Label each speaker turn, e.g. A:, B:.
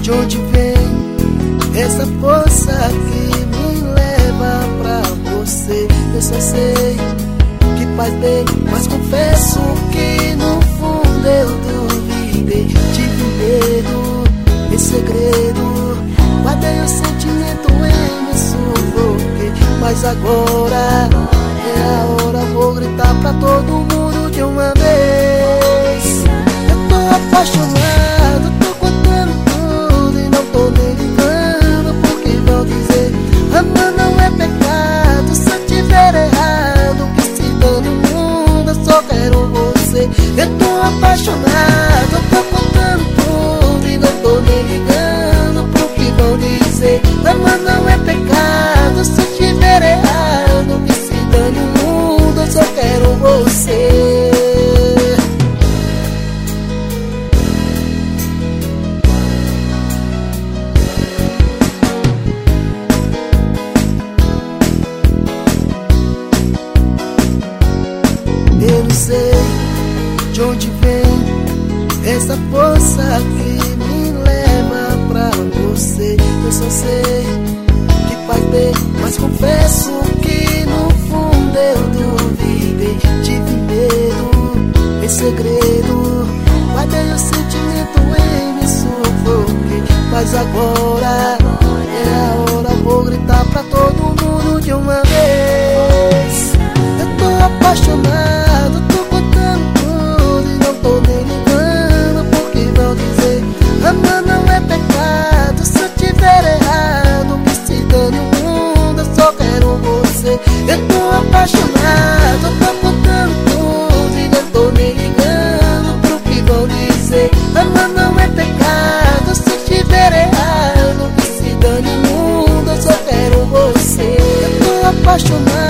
A: De onde vem essa força que me leva pra você? Eu só sei que faz bem, mas confesso que no fundo eu duvidei. Tive medo, em segredo, guardei o sentimento em me sufoquei. Mas agora é a hora, vou gritar pra todo mundo de uma vez. Eu tô apaixonado, tô contando tudo e não tô nem ligando porque vão dizer: amar não é pecado, se eu tiver errado que se dane o mundo, eu só quero você. Eu tô apaixonado, tô contando tudo e não tô nem ligando pro que vão dizer. Amar não é pecado, se eu tiver errado que se dane o mundo, eu só quero você. Eu não sei de onde vem essa força que me leva pra você. Eu só sei que faz bem, mas confesso que no fundo eu duvidei. Tive medo, em segredo, guardei o sentimento em me sufoquei. Mas agora é a hora, vou gritar pra todo mundo de uma vez. Eu tô apaixonado, tô contando tudo e não tô nem ligando porque vão dizer: amar não é pecado, se eu tiver errado que se dane o mundo, eu só quero você. Eu tô apaixonado, tô contando tudo e não tô nem ligando pro que vão dizer. Amar não é pecado, se eu tiver errado que se dane o mundo, eu só quero você. Eu tô apaixonado,